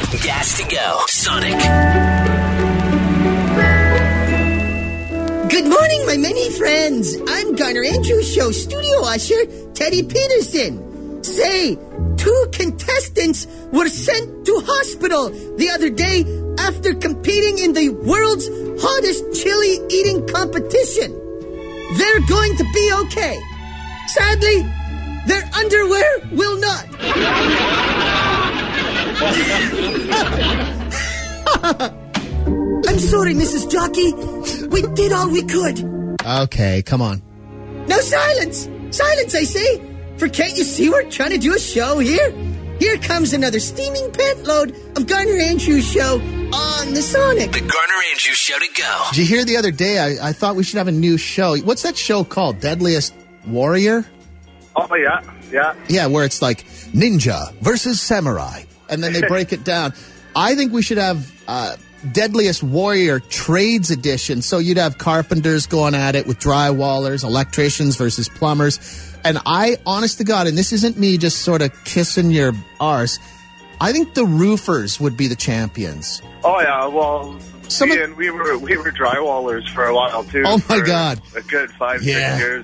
Gas to go. Sonic. Good morning, my many friends. I'm Garner Andrews Show studio usher, Teddy Peterson. Say, 2 contestants were sent to hospital the other day after competing in the world's hottest chili eating competition. They're going to be okay. Sadly, their underwear will not. I'm sorry, Mrs. Jockey. We did all we could. Okay, come on. Now silence! Silence, I say! For can't you see we're trying to do a show here? Here comes another steaming pant load of Garner Andrews Show on the Sonic. The Garner Andrews Show to go. Did you hear the other day, I thought we should have a new show. What's that show called? Deadliest Warrior? Oh, yeah. Yeah, where it's like ninja versus samurai. And then they break it down. I think we should have Deadliest Warrior Trades Edition. So you'd have carpenters going at it with drywallers, electricians versus plumbers. And I, honest to God, and this isn't me just sort of kissing your arse, I think the roofers would be the champions. Oh, yeah. Well, we were drywallers for a while, too. Oh, my God. A good 5-6 years.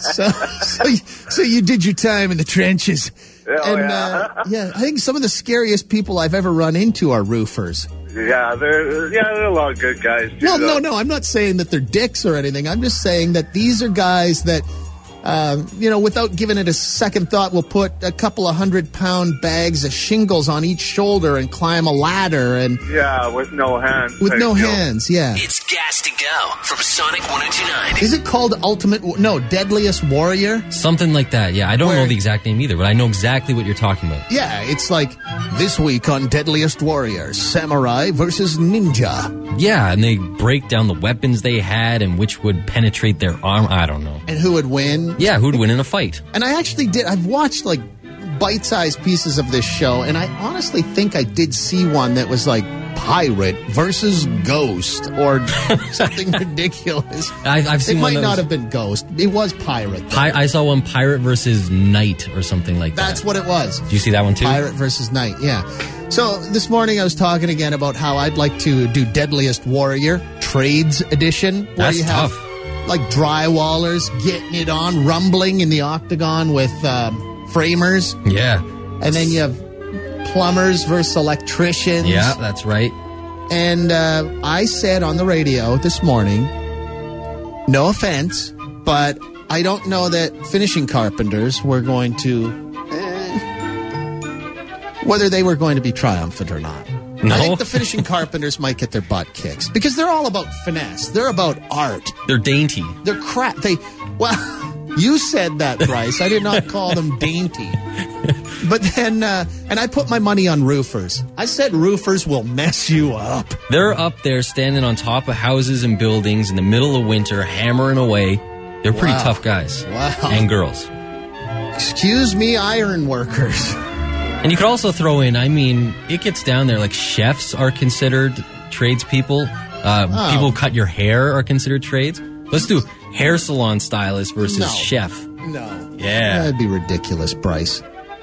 so you did your time in the trenches. Oh, and, I think some of the scariest people I've ever run into are roofers. Yeah, they're a lot of good guys, too. No, I'm not saying that they're dicks or anything. I'm just saying that these are guys that, without giving it a second thought, will put a couple of 100-pound bags of shingles on each shoulder and climb a ladder. And yeah, with no hands. Hands, yeah. It's Gas to Go from Sonic 102.9. Is it called Deadliest Warrior? Something like that, yeah. I don't know the exact name either, but I know exactly what you're talking about. Yeah, it's like, this week on Deadliest Warrior, samurai versus ninja. Yeah, and they break down the weapons they had and which would penetrate their arm. I don't know. And who would win? Yeah, who'd win in a fight. And I actually did. I've watched, like, bite-sized pieces of this show, and I honestly think I did see one that was like pirate versus ghost or something ridiculous. I've seen one. It might not have been ghost. It was pirate. I saw one pirate versus knight or something like that. That's what it was. Did you see that one too? Pirate versus knight, yeah. So this morning I was talking again about how I'd like to do Deadliest Warrior Trades Edition. Where That's you have, tough. like, drywallers getting it on, rumbling in the octagon with framers. Yeah. And then you have plumbers versus electricians. Yeah, that's right. And I said on the radio this morning, no offense, but I don't know that finishing carpenters were going to, whether they were going to be triumphant or not. No. I think the finishing carpenters might get their butt kicked because they're all about finesse. They're about art. They're dainty. They're crap. You said that, Bryce. I did not call them dainty. But then, and I put my money on roofers. I said roofers will mess you up. They're up there standing on top of houses and buildings in the middle of winter, hammering away. They're pretty tough guys. Wow. And girls. Excuse me, iron workers. And you could also throw in, it gets down there, like chefs are considered tradespeople. People who cut your hair are considered trades. Let's do hair salon stylist versus chef. No. Yeah. That'd be ridiculous, Bryce.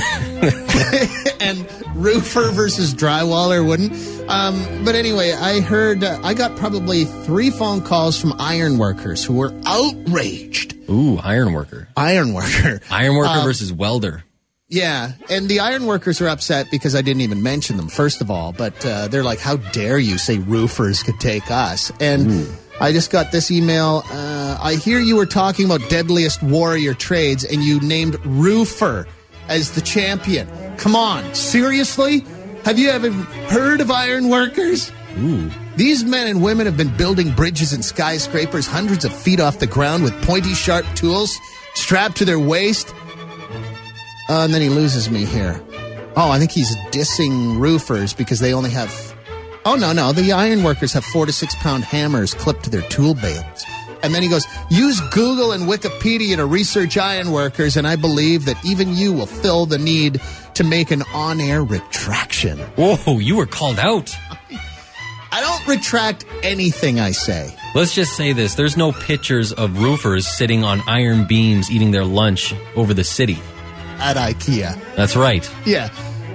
And roofer versus drywaller wouldn't. But anyway, I heard, I got probably 3 phone calls from iron workers who were outraged. Ooh, iron worker. Iron worker. Iron worker versus welder. Yeah, and the iron workers are upset because I didn't even mention them, first of all. But they're like, how dare you say roofers could take us? And I just got this email. I hear you were talking about Deadliest Warrior Trades, and you named roofer as the champion. Come on, seriously? Have you ever heard of iron workers? Ooh. These men and women have been building bridges and skyscrapers hundreds of feet off the ground with pointy, sharp tools strapped to their waist. And then he loses me here. Oh, I think he's dissing roofers because they only have... Oh, no. The iron workers have 4 to 6 pound hammers clipped to their tool bales. And then he goes, use Google and Wikipedia to research iron workers, and I believe that even you will feel the need to make an on-air retraction. Whoa, you were called out. I don't retract anything I say. Let's just say this. There's no pictures of roofers sitting on iron beams eating their lunch over the city. At IKEA. That's right. Yeah.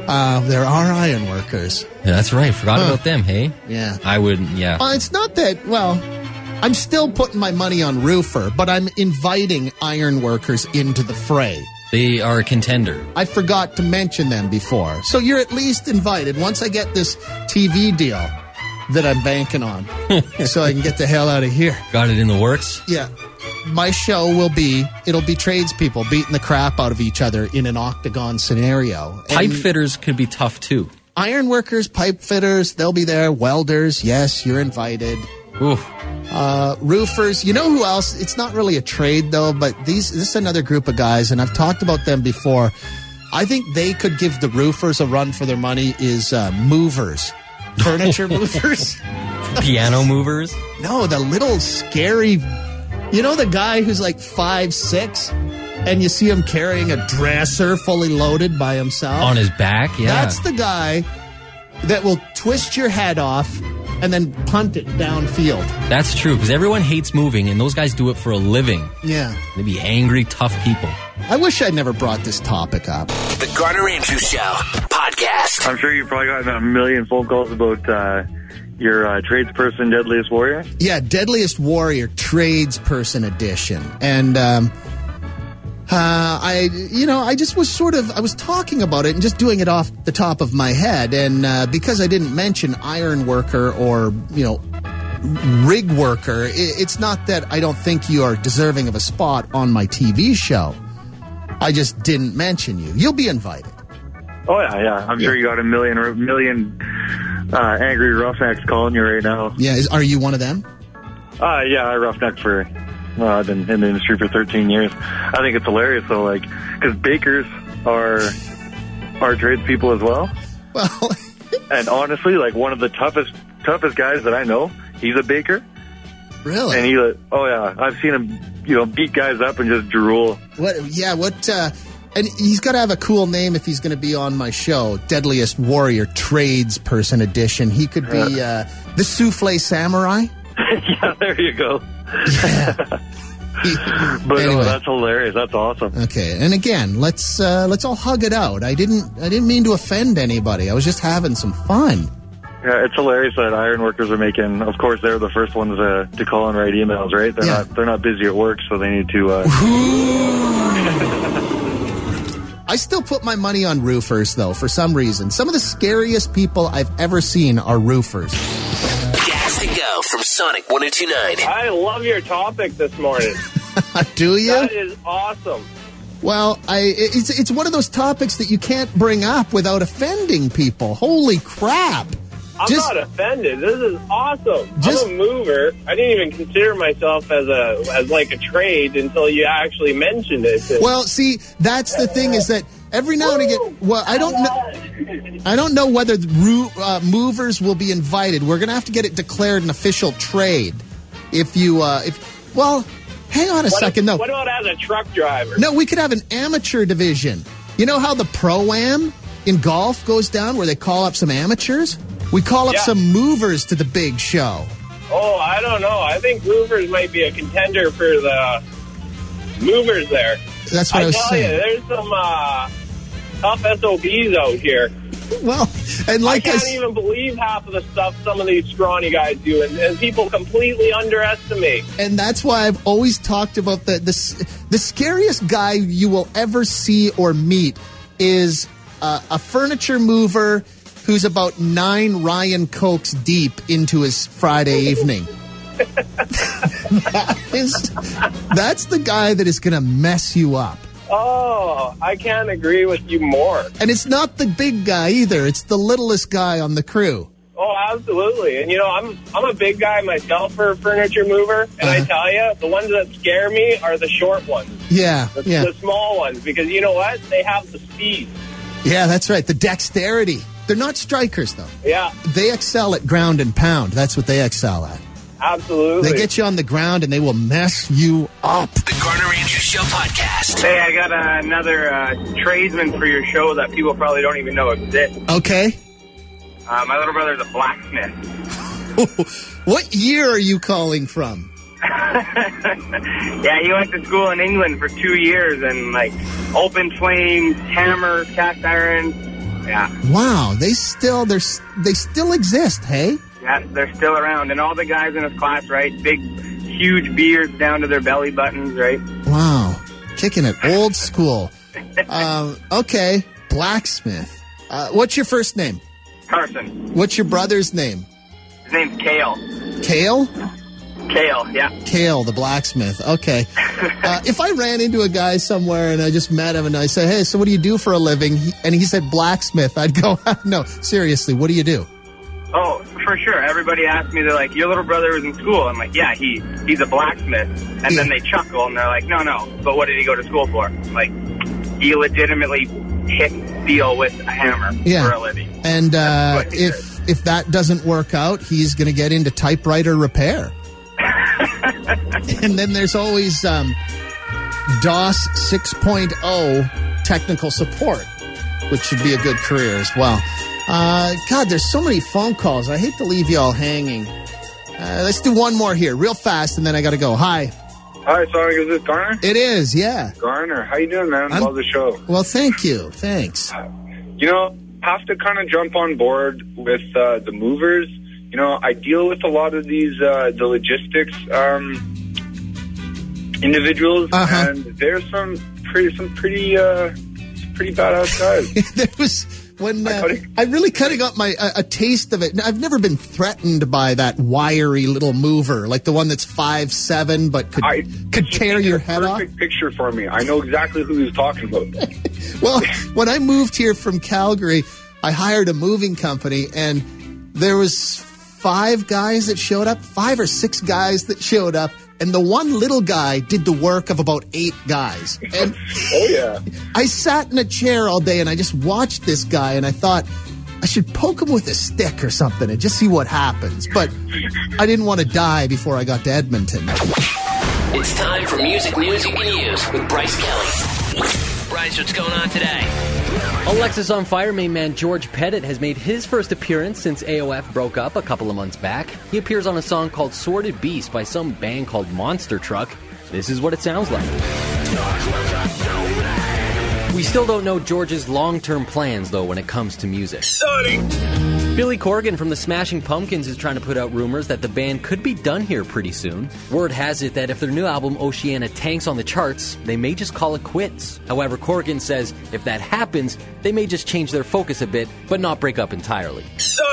There are iron workers. Yeah, that's right. Forgot about them, hey? Yeah. I wouldn't, yeah. It's not that, well, I'm still putting my money on roofer, but I'm inviting iron workers into the fray. They are a contender. I forgot to mention them before. So you're at least invited once I get this TV deal that I'm banking on so I can get the hell out of here. Got it in the works? Yeah. My show it'll be tradespeople beating the crap out of each other in an octagon scenario. Pipe fitters could be tough too. Iron workers, pipe fitters, they'll be there. Welders, yes, you're invited. Ooh. Roofers, you know who else? It's not really a trade though, but this is another group of guys, and I've talked about them before. I think they could give the roofers a run for their money is movers. Furniture movers. Piano movers? No, the little scary, you know the guy who's like 5'6", and you see him carrying a dresser fully loaded by himself? On his back, yeah. That's the guy that will twist your head off and then punt it downfield. That's true, because everyone hates moving, and those guys do it for a living. Yeah. They be angry, tough people. I wish I'd never brought this topic up. The Garner Andrews Show podcast. I'm sure you've probably gotten a million phone calls about your tradesperson, Deadliest Warrior. Yeah, Deadliest Warrior Tradesperson Edition. And I was talking about it and just doing it off the top of my head. And because I didn't mention iron worker or, rig worker, it's not that I don't think you are deserving of a spot on my TV show. I just didn't mention you. You'll be invited. Oh, yeah. I'm sure you got a million angry roughnecks calling you right now. Yeah, are you one of them? Yeah, I roughnecked for... I've been in the industry for 13 years. I think it's hilarious, though, because bakers are tradespeople as well. Well... and honestly, one of the toughest guys that I know, he's a baker. Really? And I've seen him, beat guys up and just drool. And he's got to have a cool name if he's going to be on my show, Deadliest Warrior Tradesperson Edition. He could be the Souffle Samurai. Yeah, there you go. Yeah. But anyway. That's hilarious. That's awesome. Okay, and again, let's all hug it out. I didn't mean to offend anybody. I was just having some fun. Yeah, it's hilarious that iron workers are making. Of course, they're the first ones to call and write emails, right? They're not busy at work, so they need to. I still put my money on roofers, though, for some reason. Some of the scariest people I've ever seen are roofers. Gas to go from Sonic 102.9. I love your topic this morning. Do you? That is awesome. Well, it's one of those topics that you can't bring up without offending people. Holy crap. I'm not offended. This is awesome. I'm a mover. I didn't even consider myself as a trade until you actually mentioned it. Well, see, that's the thing is that every now and again, well, I don't know whether movers will be invited. We're going to have to get it declared an official trade. Hang on a second. No. What about as a truck driver? No, we could have an amateur division. You know how the Pro-Am in golf goes down where they call up some amateurs? We call up some movers to the big show. Oh, I don't know. I think movers might be a contender for the movers there. That's what I was saying. I tell you, there's some tough SOBs out here. Well, and I can't even believe half of the stuff some of these scrawny guys do, and people completely underestimate. And that's why I've always talked about the scariest guy you will ever see or meet is a furniture mover who's about 9 Ryan Cokes deep into his Friday evening. That's the guy that is going to mess you up. Oh, I can't agree with you more. And it's not the big guy either. It's the littlest guy on the crew. Oh, absolutely. And, I'm a big guy myself for a furniture mover. And I tell you, the ones that scare me are the short ones. Yeah, The small ones. Because you know what? They have the speed. Yeah, that's right. The dexterity. They're not strikers, though. Yeah. They excel at ground and pound. That's what they excel at. Absolutely. They get you on the ground and they will mess you up. The Garner Andrews Show podcast. Hey, I got another tradesman for your show that people probably don't even know exists. Okay. My little brother's a blacksmith. What year are you calling from? Yeah, he went to school in England for 2 years and, open flames, hammers, cast iron. Yeah. Wow, they still exist, hey? Yeah, they're still around. And all the guys in his class, right? Big, huge beards down to their belly buttons, right? Wow. Kicking it old school. Okay, blacksmith. What's your first name? Carson. What's your brother's name? His name's Kale. Kale? Kale, yeah. Kale, the blacksmith. Okay. If I ran into a guy somewhere and I just met him and I said, hey, so what do you do for a living? And he said blacksmith. I'd go, no, seriously, what do you do? Oh, for sure. Everybody asks me, they're like, your little brother was in school. I'm like, yeah, he's a blacksmith. And then they chuckle and they're like, no, but what did he go to school for? I'm like, he legitimately hit steel with a hammer for a living. And if that doesn't work out, he's going to get into typewriter repair. And then there's always DOS 6.0 technical support, which should be a good career as well. God, there's so many phone calls. I hate to leave you all hanging. Let's do one more here real fast, and then I got to go. Hi. Hi, sorry, is this Garner? It is, yeah. Garner, how you doing, man? Love the show. Well, thank you. Thanks. You know, have to kind of jump on board with the movers. You know, I deal with a lot of these, the logistics individuals, and there's some pretty badass guys. There was when I'm really cutting up a taste of it. I've never been threatened by that wiry little mover, like the one that's 5'7", but could tear your head off. Perfect picture for me. I know exactly who he's talking about. Well, when I moved here from Calgary, I hired a moving company, and there was 5 or 6 guys that showed up, and the one little guy did the work of about 8 guys. And oh, yeah. I sat in a chair all day, and I just watched this guy, and I thought I should poke him with a stick or something and just see what happens. But I didn't want to die before I got to Edmonton. It's time for Music News You Can Use with Bryce Kelly. Bryce, what's going on today? Alexis on Fire main man George Pettit has made his first appearance since AOF broke up a couple of months back. He appears on a song called Sordid Beast by some band called Monster Truck. This is what it sounds like. We still don't know George's long-term plans, though, when it comes to music. Billy Corgan from the Smashing Pumpkins is trying to put out rumors that the band could be done here pretty soon. Word has it that if their new album Oceana tanks on the charts, they may just call it quits. However, Corgan says if that happens, they may just change their focus a bit, but not break up entirely.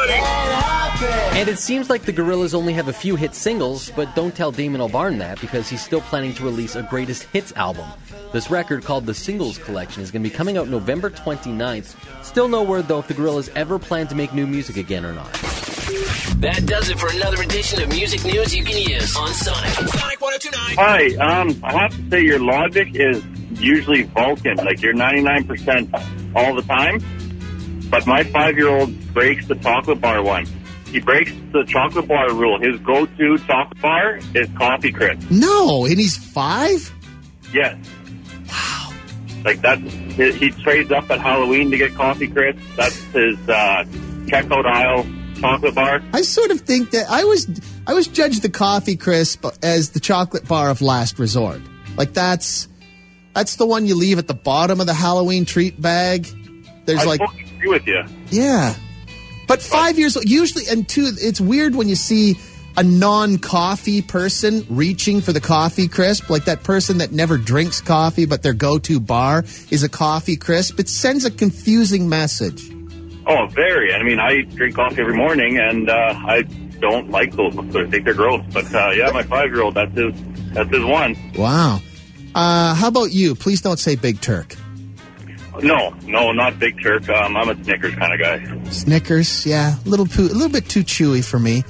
And it seems like the Gorillaz only have a few hit singles, but don't tell Damon Albarn that because he's still planning to release a greatest hits album. This record, called the Singles Collection, is going to be coming out November 29th. Still no word, though, if the Gorillaz ever plan to make new music again or not. That does it for another edition of Music News You Can Use on Sonic. Sonic 102.9. Hi, I have to say your logic is usually Vulcan. Like, you're 99% all the time. But my 5-year-old breaks the chocolate bar one. He breaks the chocolate bar rule. His go-to chocolate bar is Coffee Crisp. No, and he's 5? Yes. Wow. Like, he trades up at Halloween to get Coffee Crisp. That's his checkout aisle chocolate bar. I sort of think that I was judged the Coffee Crisp as the chocolate bar of last resort. Like, that's the one you leave at the bottom of the Halloween treat bag. There's I totally agree with you. Yeah. But 5 years usually, and 2, it's weird when you see a non-coffee person reaching for the Coffee Crisp, like that person that never drinks coffee, but their go-to bar is a Coffee Crisp. It sends a confusing message. Oh, very. I mean, I drink coffee every morning, and I don't like those. I think they're gross. But, yeah, my 5-year-old, that's his one. Wow. How about you? Please don't say Big Turk. No, not Big Turk. I'm a Snickers kind of guy. Snickers, yeah. A little bit too chewy for me.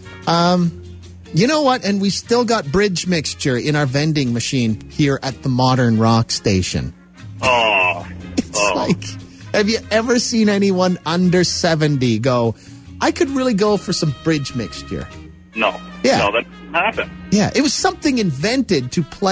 You know what? And we still got bridge mixture in our vending machine here at the Modern Rock Station. Oh. It's like, have you ever seen anyone under 70 go, I could really go for some bridge mixture? No. Yeah. No, that doesn't happen. Yeah, it was something invented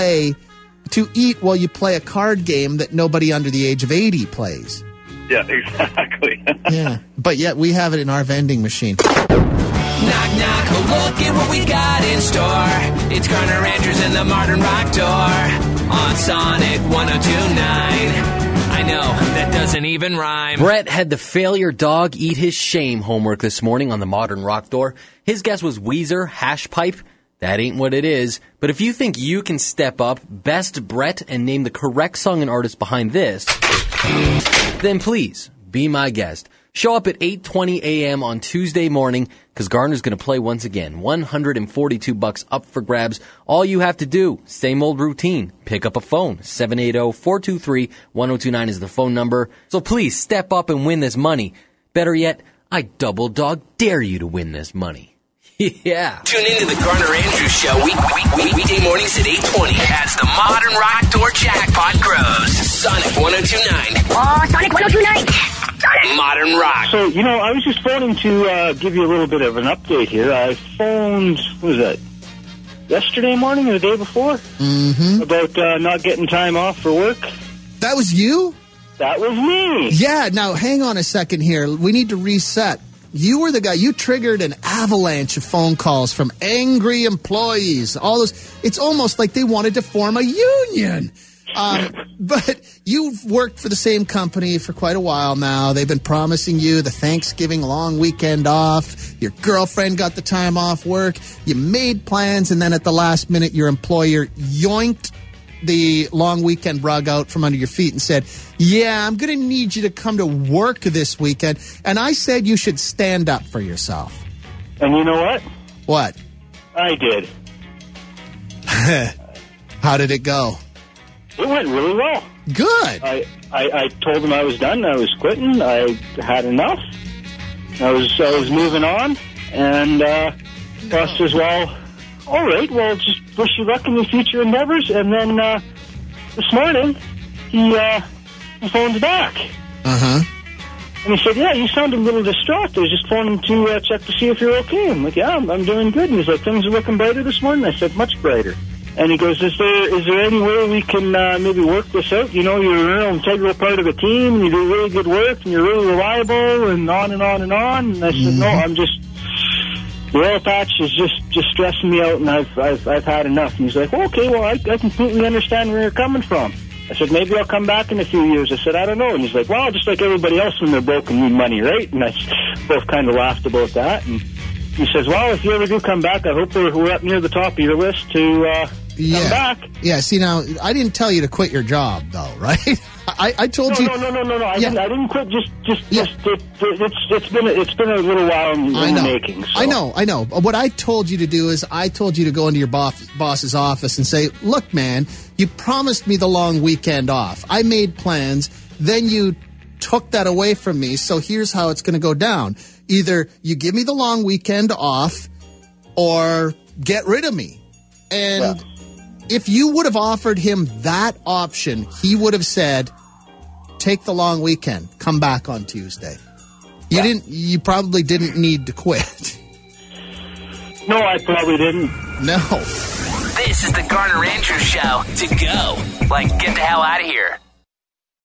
to eat while you play a card game that nobody under the age of 80 plays. Yeah, exactly. Yeah, but yet we have it in our vending machine. Knock, knock, oh, look at what we got in store. It's Garner Andrews and the Modern Rock Door on Sonic 102.9. I I know, that doesn't even rhyme. Brett had the failure dog eat his shame homework this morning on the Modern Rock Door. His guess was Weezer, Hash Pipe. That ain't what it is. But if you think you can step up, best Brett, and name the correct song and artist behind this, then please be my guest. Show up at 8:20 a.m. on Tuesday morning, because Garner's going to play once again. $142 up for grabs. All you have to do, same old routine. Pick up a phone. 780-423-1029 is the phone number. So please step up and win this money. Better yet, I double dog dare you to win this money. Yeah. Tune into the Garner Andrews Show weekday mornings at 8:20 as the Modern Rock Door jackpot grows. Sonic 102.9. Oh, Sonic 102.9. Modern Rock. So, I was just phoning to give you a little bit of an update here. I phoned, what was that, yesterday morning or the day before? Mm-hmm. About not getting time off for work. That was you? That was me. Yeah, now hang on a second here. We need to reset. You were the guy, you triggered an avalanche of phone calls from angry employees. All those, it's almost like they wanted to form a union. But you've worked for the same company for quite a while now. They've been promising you the Thanksgiving long weekend off. Your girlfriend got the time off work. You made plans, and then at the last minute, your employer yoinked the long weekend rug out from under your feet and said, yeah, I'm going to need you to come to work this weekend. And I said you should stand up for yourself. And you know what? What? I did. How did it go? It went really well. Good. I told him I was done. I was quitting. I had enough. I was moving on. And boss says, well, all right, well, just wish you luck in your future endeavors. And then this morning, he phones back. Uh-huh. And he said, yeah, you sound a little distraught. I was just phoning to check to see if you're okay. I'm like, yeah, I'm doing good. And he's like, things are looking brighter this morning. I said, much brighter. And he goes, is there any way we can maybe work this out? You're a real integral part of the team, and you do really good work, and you're really reliable, and on and on and on. And I said, no, I'm just, the oil patch is just stressing me out, and I've had enough. And he's like, okay, well, I completely understand where you're coming from. I said, maybe I'll come back in a few years. I said, I don't know. And he's like, well, just like everybody else when they're broke and need money, right? And I both kind of laughed about that. And he says, well, if you ever do come back, I hope we're up near the top of your list to come back. Yeah, see, now, I didn't tell you to quit your job, though, right? I told you... No. I didn't quit. It's been a little while in the making. So. I know. What I told you to do is I told you to go into your boss's office and say, look, man, you promised me the long weekend off. I made plans. Then you took that away from me, so here's how it's going to go down. Either you give me the long weekend off or get rid of me. And if you would have offered him that option, he would have said, take the long weekend, come back on Tuesday. You probably didn't need to quit. No, I probably didn't. No. This is the Garner Andrews Show. To go. Like, get the hell out of here.